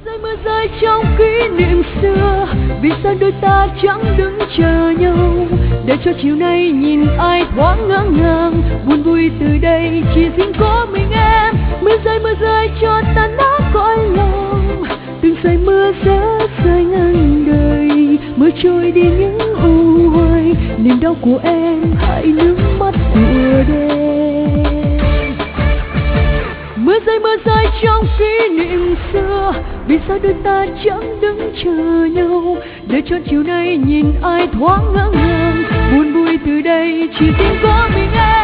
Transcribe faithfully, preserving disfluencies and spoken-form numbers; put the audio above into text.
rơi mưa rơi trong kỷ niệm xưa, vì sao đôi ta chẳng đứng chờ nhau, để cho chiều nay nhìn ai thoáng ngỡ ngàng. Buồn vui từ đây chỉ riêng có mình em. Mưa rơi mưa rơi cho ta nát cõi lòng, từng giây mưa rớt rơi ngang đời. Mưa trôi đi những u hoài, niềm đau của em hãy nước mắt của đêm. Mưa rơi mưa rơi trong kỷ niệm xưa, vì sao đôi ta chẳng đứng chờ nhau, để cho chiều nay nhìn ai thoáng ngỡ ngàng. Buồn vui từ đây chỉ riêng có mình em.